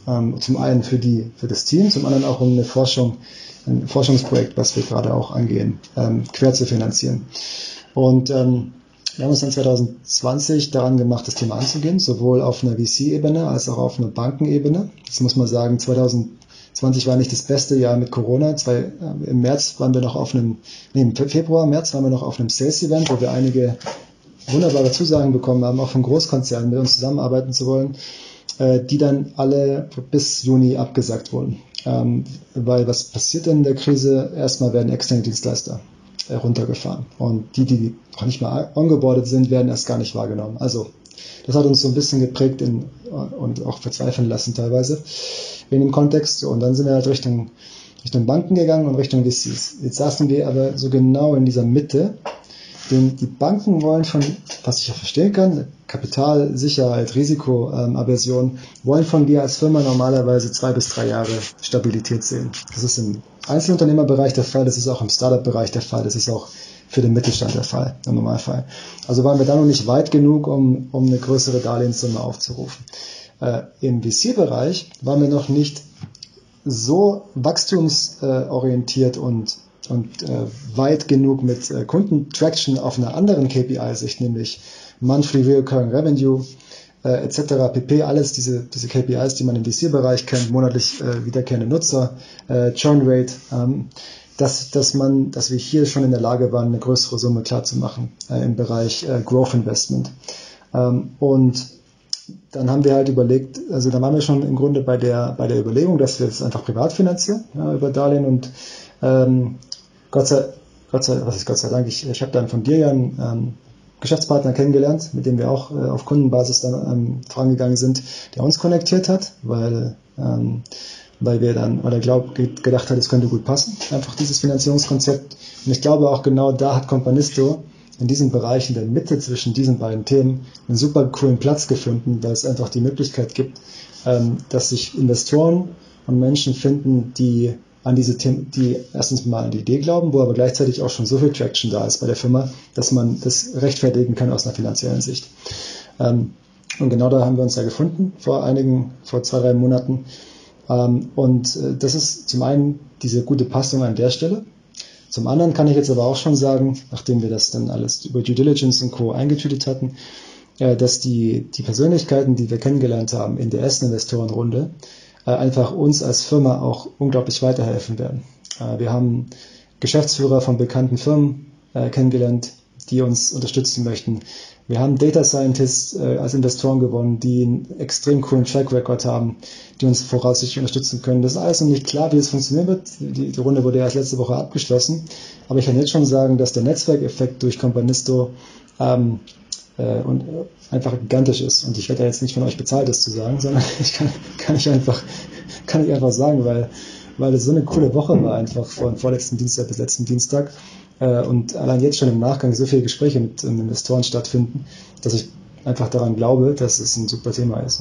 Speaker 3: Zum einen für das Team, zum anderen auch um ein Forschungsprojekt, was wir gerade auch angehen, quer zu finanzieren. Und wir haben uns dann 2020 daran gemacht, das Thema anzugehen, sowohl auf einer VC-Ebene als auch auf einer Bankenebene. Das muss man sagen, 2020 war nicht das beste Jahr mit Corona. Im März waren wir noch Februar, März waren wir noch auf einem Sales-Event, wo wir einige wunderbare Zusagen bekommen haben, auch von Großkonzernen mit uns zusammenarbeiten zu wollen, die dann alle bis Juni abgesagt wurden. Weil was passiert in der Krise? Erstmal werden externe Dienstleister runtergefahren. Und die noch nicht mal ongeboardet sind, werden erst gar nicht wahrgenommen. Also das hat uns so ein bisschen geprägt und auch verzweifeln lassen teilweise in dem Kontext. Und dann sind wir halt Richtung Banken gegangen und Richtung VCs. Jetzt saßen wir aber so genau in dieser Mitte. Die Banken wollen was ich ja verstehen kann, Kapital, Sicherheit, Risikoaversion, wollen von dir als Firma normalerweise 2 bis 3 Jahre Stabilität sehen. Das ist im Einzelunternehmerbereich der Fall, das ist auch im Startup-Bereich der Fall, das ist auch für den Mittelstand der Fall, im Normalfall. Also waren wir da noch nicht weit genug, um eine größere Darlehenssumme aufzurufen. Im VC-Bereich waren wir noch nicht so wachstumsorientiert und weit genug mit Kundentraction auf einer anderen KPI-Sicht, nämlich Monthly Recurring Revenue etc. pp. Alles diese KPIs, die man im VC-Bereich kennt, monatlich wiederkehrende Nutzer, Churn Rate, dass wir hier schon in der Lage waren, eine größere Summe klar zu machen im Bereich Growth Investment. Und dann haben wir halt überlegt, also da waren wir schon im Grunde bei der Überlegung, dass wir das einfach privat finanzieren, über Darlehen und Gott sei Dank, ich habe dann von dir ja einen Geschäftspartner kennengelernt, mit dem wir auch auf Kundenbasis dann vorangegangen sind, der uns konnektiert hat, weil er gedacht hat, es könnte gut passen, einfach dieses Finanzierungskonzept. Und ich glaube auch genau da hat Companisto in diesem Bereich, in der Mitte zwischen diesen beiden Themen, einen super coolen Platz gefunden, weil es einfach die Möglichkeit gibt, dass sich Investoren und Menschen finden, die an diese Themen, die erstens mal an die Idee glauben, wo aber gleichzeitig auch schon so viel Traction da ist bei der Firma, dass man das rechtfertigen kann aus einer finanziellen Sicht. Und genau da haben wir uns ja gefunden vor 2-3 Monaten. Und das ist zum einen diese gute Passung an der Stelle. Zum anderen kann ich jetzt aber auch schon sagen, nachdem wir das dann alles über Due Diligence und Co. eingetütet hatten, dass die Persönlichkeiten, die wir kennengelernt haben in der ersten Investorenrunde, einfach uns als Firma auch unglaublich weiterhelfen werden. Wir haben Geschäftsführer von bekannten Firmen kennengelernt, die uns unterstützen möchten. Wir haben Data Scientists als Investoren gewonnen, die einen extrem coolen Track Record haben, die uns voraussichtlich unterstützen können. Das ist alles noch nicht klar, wie es funktionieren wird. Die Runde wurde erst letzte Woche abgeschlossen. Aber ich kann jetzt schon sagen, dass der Netzwerkeffekt durch Companisto und einfach gigantisch ist. Und ich werde ja jetzt nicht von euch bezahlt, das zu sagen, sondern kann ich einfach sagen, weil es so eine coole Woche war, einfach von vorletzten Dienstag bis letzten Dienstag. Und allein jetzt schon im Nachgang so viele Gespräche mit Investoren stattfinden, dass ich einfach daran glaube, dass es ein super Thema ist.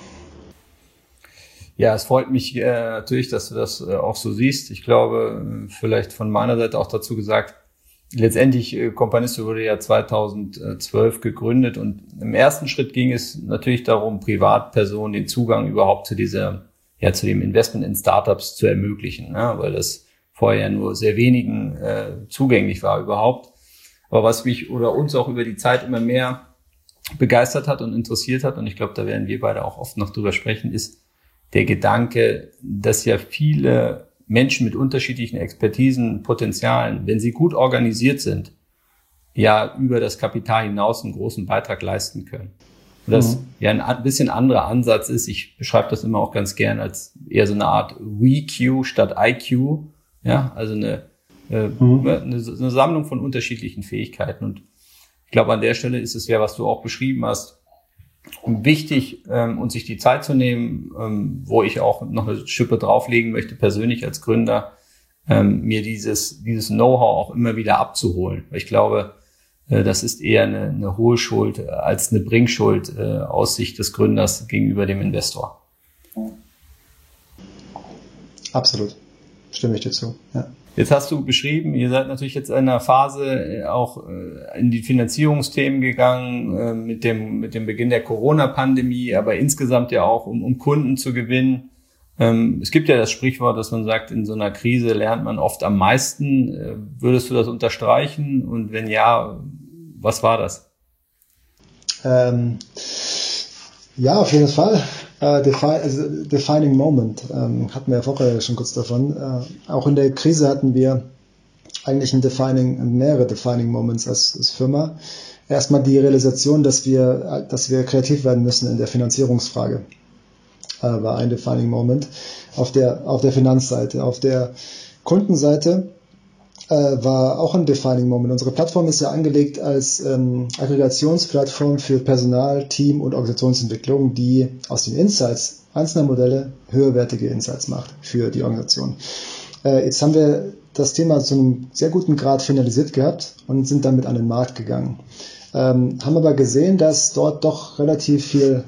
Speaker 2: Ja, es freut mich natürlich, dass du das auch so siehst. Ich glaube, vielleicht von meiner Seite auch dazu gesagt, letztendlich, Companisto wurde ja 2012 gegründet und im ersten Schritt ging es natürlich darum, Privatpersonen den Zugang überhaupt zu dem Investment in Startups zu ermöglichen, ne? Weil das vorher nur sehr wenigen zugänglich war überhaupt. Aber was mich oder uns auch über die Zeit immer mehr begeistert hat und interessiert hat, und ich glaube, da werden wir beide auch oft noch drüber sprechen, ist der Gedanke, dass ja viele Menschen mit unterschiedlichen Expertisen, Potenzialen, wenn sie gut organisiert sind, ja über das Kapital hinaus einen großen Beitrag leisten können. Und das ja ein bisschen anderer Ansatz ist, ich beschreibe das immer auch ganz gern als eher so eine Art WeQ statt IQ, ja, also eine Sammlung von unterschiedlichen Fähigkeiten. Und ich glaube, an der Stelle ist es ja, was du auch beschrieben hast, wichtig, und sich die Zeit zu nehmen, wo ich auch noch eine Schippe drauflegen möchte, persönlich als Gründer, mir dieses Know-how auch immer wieder abzuholen. Weil ich glaube, das ist eher eine Hohlschuld als eine Bringschuld aus Sicht des Gründers gegenüber dem Investor.
Speaker 3: Absolut. Stimme ich dir zu. Ja.
Speaker 2: Jetzt hast du beschrieben, ihr seid natürlich jetzt in einer Phase auch in die Finanzierungsthemen gegangen mit dem Beginn der Corona-Pandemie, aber insgesamt ja auch, um Kunden zu gewinnen. Es gibt ja das Sprichwort, dass man sagt, in so einer Krise lernt man oft am meisten. Würdest du das unterstreichen? Und wenn ja, was war das?
Speaker 3: Ja, auf jeden Fall. Defining Moment. Hatten wir ja vorher schon kurz davon. Auch in der Krise hatten wir eigentlich mehrere Defining Moments als Firma. Erstmal die Realisation, dass wir kreativ werden müssen in der Finanzierungsfrage. War ein Defining Moment auf der Finanzseite. Auf der Kundenseite war auch ein Defining Moment. Unsere Plattform ist ja angelegt als Aggregationsplattform für Personal, Team und Organisationsentwicklung, die aus den Insights einzelner Modelle höherwertige Insights macht für die Organisation. Jetzt haben wir das Thema zu einem sehr guten Grad finalisiert gehabt und sind damit an den Markt gegangen. Haben aber gesehen, dass dort doch relativ viel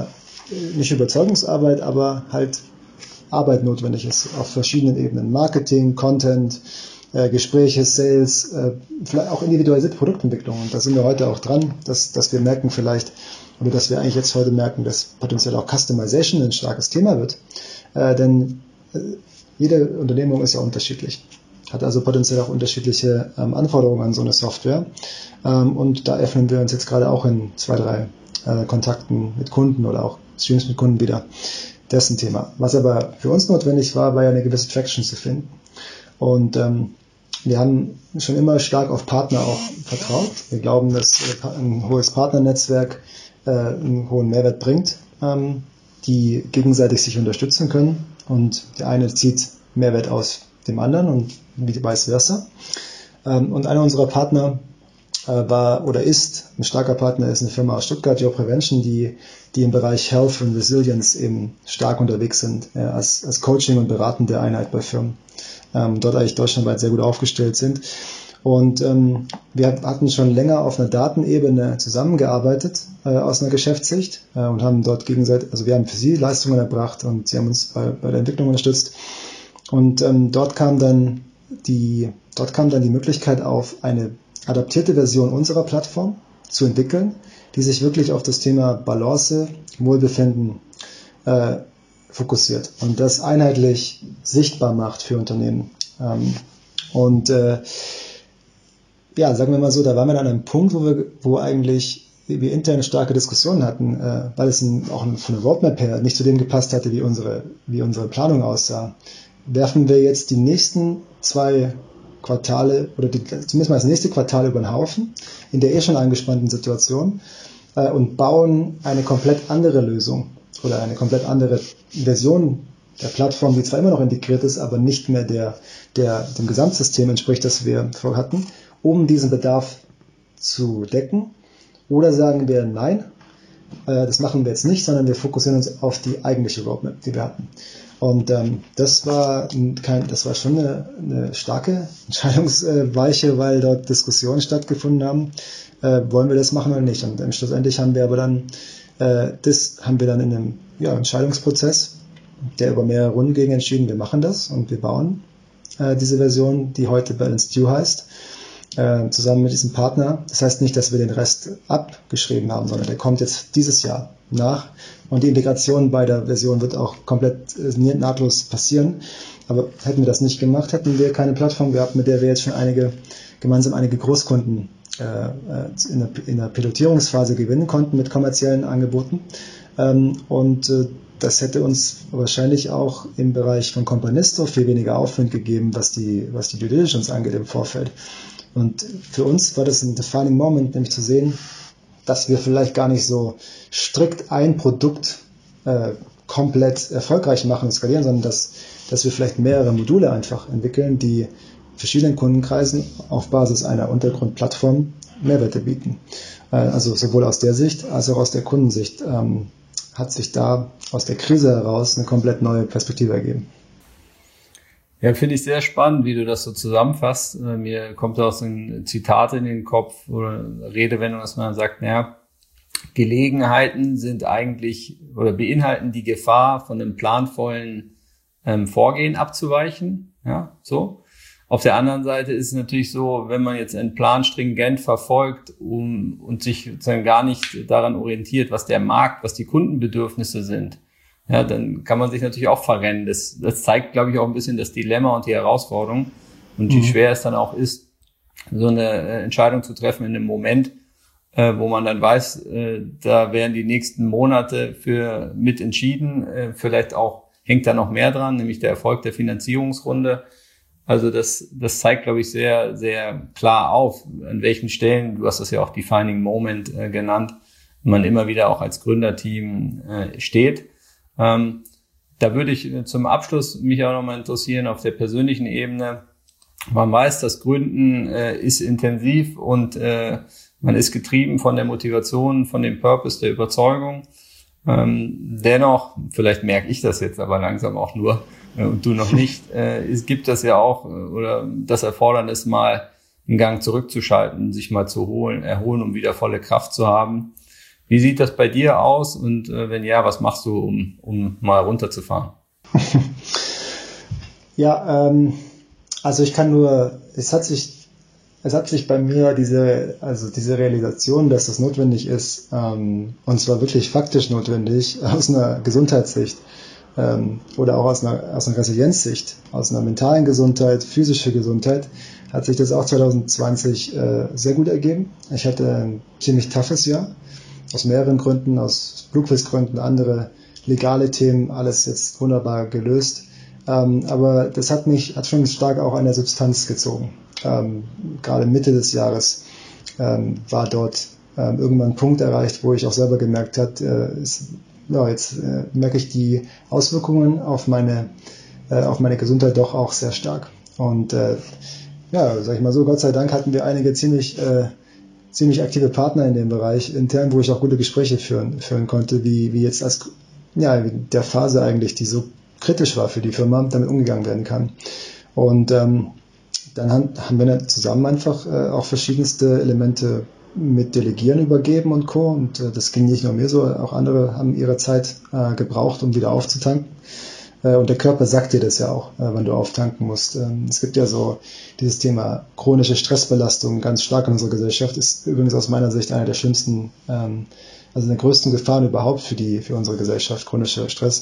Speaker 3: nicht Überzeugungsarbeit, aber halt Arbeit notwendig ist auf verschiedenen Ebenen. Marketing, Content, Gespräche, Sales, vielleicht auch individualisierte Produktentwicklung. Und da sind wir heute auch dran, dass wir merken vielleicht, oder dass wir eigentlich jetzt heute merken, dass potenziell auch Customization ein starkes Thema wird. Denn jede Unternehmung ist ja unterschiedlich, hat also potenziell auch unterschiedliche Anforderungen an so eine Software. Und da öffnen wir uns jetzt gerade auch in 2, 3 Kontakten mit Kunden oder auch Streams mit Kunden wieder. Das ist ein Thema. Was aber für uns notwendig war ja eine gewisse Traction zu finden. Und wir haben schon immer stark auf Partner auch vertraut. Wir glauben, dass ein hohes Partnernetzwerk einen hohen Mehrwert bringt, die gegenseitig sich unterstützen können. Und der eine zieht Mehrwert aus dem anderen und vice versa. Und einer unserer Partner war oder ist ein starker Partner, ist eine Firma aus Stuttgart, Your Prevention, die im Bereich Health und Resilience eben stark unterwegs sind, als Coaching und beratende Einheit bei Firmen. Dort eigentlich deutschlandweit sehr gut aufgestellt sind. Und wir hatten schon länger auf einer Datenebene zusammengearbeitet aus einer Geschäftssicht und haben dort gegenseitig, also wir haben für sie Leistungen erbracht und sie haben uns bei der Entwicklung unterstützt. Und dort kam dann die Möglichkeit auf eine adaptierte Version unserer Plattform zu entwickeln, die sich wirklich auf das Thema Balance, Wohlbefinden fokussiert und das einheitlich sichtbar macht für Unternehmen. Sagen wir mal so, da waren wir dann an einem Punkt, wo eigentlich wir intern starke Diskussionen hatten, weil es auch von der Roadmap her nicht zu dem gepasst hatte, wie unsere Planung aussah. Werfen wir jetzt die nächsten 2 Quartale oder zumindest mal das nächste Quartal über den Haufen in der schon angespannten Situation und bauen eine komplett andere Lösung oder eine komplett andere Version der Plattform, die zwar immer noch integriert ist, aber nicht mehr dem Gesamtsystem entspricht, das wir vorhatten, um diesen Bedarf zu decken. Oder sagen wir, nein, das machen wir jetzt nicht, sondern wir fokussieren uns auf die eigentliche Roadmap, die wir hatten. Und das war schon eine starke Entscheidungsweiche, weil dort Diskussionen stattgefunden haben. Wollen wir das machen oder nicht? Und schlussendlich haben wir aber dann in einem Entscheidungsprozess, der über mehrere Runden ging, entschieden, wir machen das und wir bauen diese Version, die heute Balanced View heißt, zusammen mit diesem Partner. Das heißt nicht, dass wir den Rest abgeschrieben haben, sondern der kommt jetzt dieses Jahr nach und die Integration beider Versionen wird auch komplett nahtlos passieren. Aber hätten wir das nicht gemacht, hätten wir keine Plattform gehabt, mit der wir jetzt schon gemeinsam einige Großkunden in der Pilotierungsphase gewinnen konnten mit kommerziellen Angeboten. Das hätte uns wahrscheinlich auch im Bereich von Companisto viel weniger Aufwand gegeben, was die Due Diligence angeht im Vorfeld. Und für uns war das ein defining moment, nämlich zu sehen, dass wir vielleicht gar nicht so strikt ein Produkt komplett erfolgreich machen und skalieren, sondern dass wir vielleicht mehrere Module einfach entwickeln, die verschiedenen Kundenkreisen auf Basis einer Untergrundplattform Mehrwerte bieten. Also sowohl aus der Sicht als auch aus der Kundensicht hat sich da aus der Krise heraus eine komplett neue Perspektive ergeben.
Speaker 2: Ja, finde ich sehr spannend, wie du das so zusammenfasst. Mir kommt auch so ein Zitat in den Kopf oder Redewendung, dass man sagt, Gelegenheiten sind eigentlich oder beinhalten die Gefahr, von einem planvollen Vorgehen abzuweichen. Ja, so. Auf der anderen Seite ist es natürlich so, wenn man jetzt einen Plan stringent verfolgt und sich sozusagen gar nicht daran orientiert, was der Markt, was die Kundenbedürfnisse sind, ja, dann kann man sich natürlich auch verrennen. Das zeigt, glaube ich, auch ein bisschen das Dilemma und die Herausforderung und wie schwer es dann auch ist, so eine Entscheidung zu treffen in einem Moment, wo man dann weiß, da werden die nächsten Monate für mit entschieden. Vielleicht auch hängt da noch mehr dran, nämlich der Erfolg der Finanzierungsrunde. Also das zeigt, glaube ich, sehr, sehr klar auf, an welchen Stellen, du hast das ja auch Defining Moment genannt, man immer wieder auch als Gründerteam steht. Da würde ich zum Abschluss mich auch nochmal interessieren auf der persönlichen Ebene. Man weiß, das Gründen ist intensiv und man ist getrieben von der Motivation, von dem Purpose, der Überzeugung. Dennoch, vielleicht merke ich das jetzt aber langsam auch nur und du noch nicht, es gibt das ja auch oder das Erfordernis mal einen Gang zurückzuschalten, sich mal zu erholen, um wieder volle Kraft zu haben. Wie sieht das bei dir aus und wenn ja, was machst du, um mal runterzufahren?
Speaker 3: Ja, also ich kann nur, es hat sich bei mir diese Realisation, dass das notwendig ist, und zwar wirklich faktisch notwendig, aus einer Gesundheitssicht, oder auch aus einer Resilienzsicht, aus einer mentalen Gesundheit, physische Gesundheit, hat sich das auch 2020 sehr gut ergeben. Ich hatte ein ziemlich toughes Jahr, aus mehreren Gründen, aus Flugfestgründen, andere legale Themen, alles jetzt wunderbar gelöst. Aber das hat schon stark auch an der Substanz gezogen. Gerade Mitte des Jahres war dort irgendwann ein Punkt erreicht, wo ich auch selber gemerkt habe, jetzt merke ich die Auswirkungen auf meine Gesundheit doch auch sehr stark. Und sag ich mal so, Gott sei Dank hatten wir einige ziemlich aktive Partner in dem Bereich intern, wo ich auch gute Gespräche führen konnte, wie jetzt der Phase eigentlich, die so kritisch war für die Firma, damit umgegangen werden kann. Und dann haben wir dann zusammen einfach auch verschiedenste Elemente mit Delegieren übergeben und Co. Und das ging nicht nur mir so, auch andere haben ihre Zeit gebraucht, um wieder aufzutanken. Und der Körper sagt dir das ja auch, wenn du auftanken musst. Es gibt ja so dieses Thema chronische Stressbelastung ganz stark in unserer Gesellschaft, ist übrigens aus meiner Sicht einer der schlimmsten, also der größten Gefahren überhaupt für unsere Gesellschaft, chronischer Stress.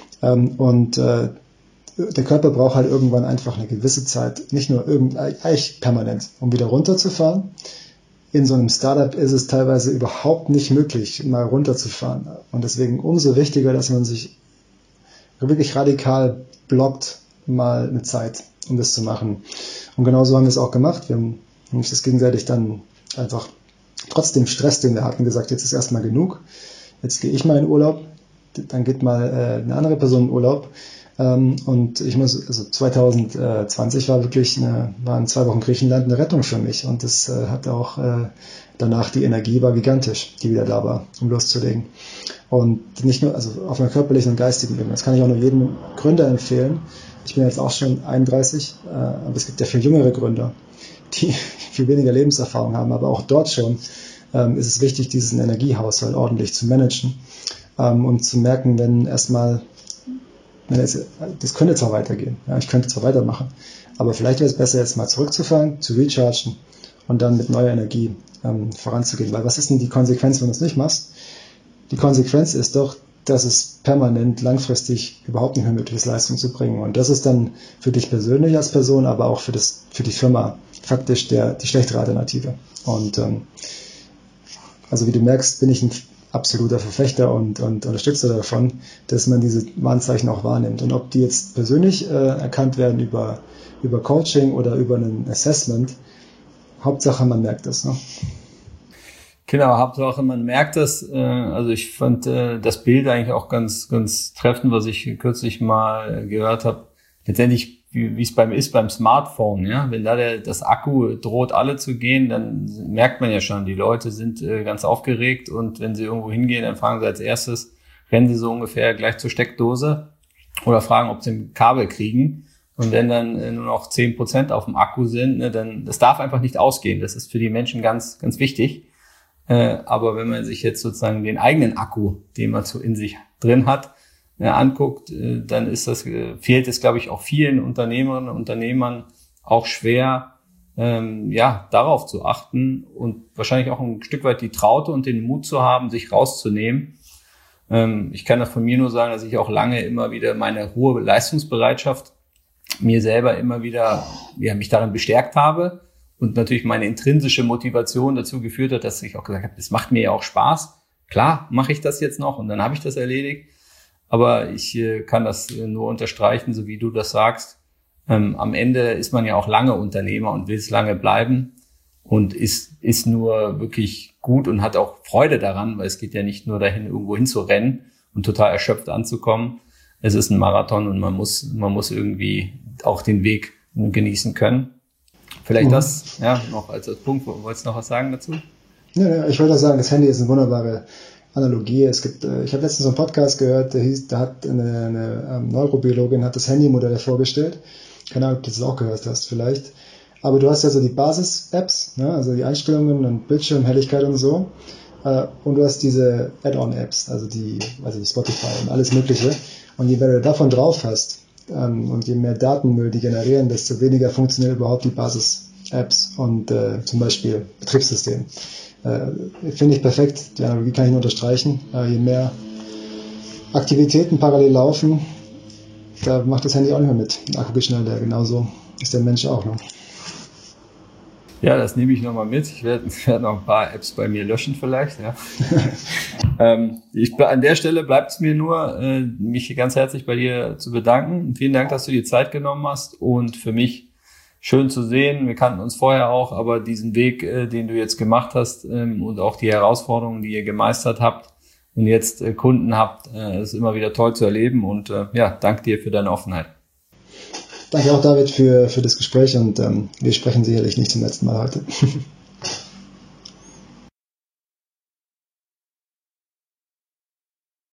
Speaker 3: Der Körper braucht halt irgendwann einfach eine gewisse Zeit, nicht nur eigentlich permanent, um wieder runterzufahren. In so einem Startup ist es teilweise überhaupt nicht möglich, mal runterzufahren. Und deswegen umso wichtiger, dass man sich wirklich radikal blockt, mal eine Zeit, um das zu machen. Und genauso haben wir es auch gemacht. Wir haben uns das gegenseitig dann einfach trotz dem Stress, den wir hatten, gesagt, jetzt ist erstmal genug. Jetzt gehe ich mal in Urlaub, dann geht mal eine andere Person in Urlaub. Und 2020 waren 2 Wochen Griechenland eine Rettung für mich. Und das hat auch danach, die Energie war gigantisch, die wieder da war, um loszulegen. Und nicht nur, also auf einer körperlichen und geistigen Ebene. Das kann ich auch nur jedem Gründer empfehlen. Ich bin jetzt auch schon 31, aber es gibt ja viel jüngere Gründer, die viel weniger Lebenserfahrung haben. Aber auch dort schon ist es wichtig, diesen Energiehaushalt ordentlich zu managen und zu merken, das könnte zwar weitergehen, ja, ich könnte zwar weitermachen, aber vielleicht wäre es besser, jetzt mal zurückzufahren, zu rechargen und dann mit neuer Energie voranzugehen. Weil was ist denn die Konsequenz, wenn du es nicht machst? Die Konsequenz ist doch, dass es permanent langfristig überhaupt nicht mehr möglich ist, Leistung zu bringen. Und das ist dann für dich persönlich als Person, aber auch für die Firma faktisch die schlechtere Alternative. Und also wie du merkst, bin ich ein absoluter Verfechter und Unterstützer davon, dass man diese Warnzeichen auch wahrnimmt. Und ob die jetzt persönlich erkannt werden über Coaching oder über ein Assessment, Hauptsache man merkt das. Ne?
Speaker 2: Genau, Hauptsache man merkt das. Also ich fand das Bild eigentlich auch ganz, ganz treffend, was ich kürzlich mal gehört habe. Letztendlich, wie es beim Smartphone, ja, wenn da das Akku droht alle zu gehen, dann merkt man ja schon, die Leute sind ganz aufgeregt und wenn sie irgendwo hingehen, dann fragen sie als erstes, rennen sie so ungefähr gleich zur Steckdose oder fragen, ob sie ein Kabel kriegen. Und wenn dann nur noch 10% auf dem Akku sind, ne, dann das darf einfach nicht ausgehen. Das ist für die Menschen ganz, ganz wichtig. Aber wenn man sich jetzt sozusagen den eigenen Akku, den man so in sich drin hat, anguckt, dann fehlt es, glaube ich, auch vielen Unternehmerinnen und Unternehmern auch schwer, darauf zu achten und wahrscheinlich auch ein Stück weit die Traute und den Mut zu haben, sich rauszunehmen Ich kann das von mir nur sagen, dass ich auch lange immer wieder meine hohe Leistungsbereitschaft mir selber immer wieder, mich darin bestärkt habe und natürlich meine intrinsische Motivation dazu geführt hat, dass ich auch gesagt habe, das macht mir ja auch Spaß. Klar, mache ich das jetzt noch und dann habe ich das erledigt. Aber ich kann das nur unterstreichen, so wie du das sagst. Am Ende ist man ja auch lange Unternehmer und will es lange bleiben und ist nur wirklich gut und hat auch Freude daran, weil es geht ja nicht nur dahin, irgendwo hinzurennen und total erschöpft anzukommen. Es ist ein Marathon und man muss irgendwie auch den Weg genießen können. Vielleicht das noch als Punkt. Wolltest du noch was sagen dazu?
Speaker 3: Ja, ich wollte auch sagen, das Handy ist eine wunderbare Analogie. Ich habe letztens so einen Podcast gehört, da hat eine Neurobiologin hat das Handymodell vorgestellt. Keine Ahnung, ob du das auch gehört hast vielleicht. Aber du hast ja so die Basis-Apps, ne? Also die Einstellungen und Bildschirmhelligkeit und so. Und du hast diese Add-on-Apps, also die Spotify und alles Mögliche. Und je mehr du davon drauf hast und je mehr Datenmüll die generieren, desto weniger funktionieren überhaupt die Basis-Apps und zum Beispiel Betriebssystem. Finde ich perfekt, die Analogie kann ich nur unterstreichen. Je mehr Aktivitäten parallel laufen, da macht das Handy auch nicht mehr mit. Der Akku geht schnell leer, genauso ist der Mensch auch. Ne?
Speaker 2: Ja, das nehme ich nochmal mit. Ich werde noch ein paar Apps bei mir löschen vielleicht. Ja. An der Stelle bleibt es mir nur, mich ganz herzlich bei dir zu bedanken. Vielen Dank, dass du dir Zeit genommen hast und für mich schön zu sehen. Wir kannten uns vorher auch, aber diesen Weg, den du jetzt gemacht hast und auch die Herausforderungen, die ihr gemeistert habt und jetzt Kunden habt, ist immer wieder toll zu erleben und danke dir für deine Offenheit.
Speaker 3: Danke auch, David, für das Gespräch und wir sprechen sicherlich nicht zum letzten Mal heute.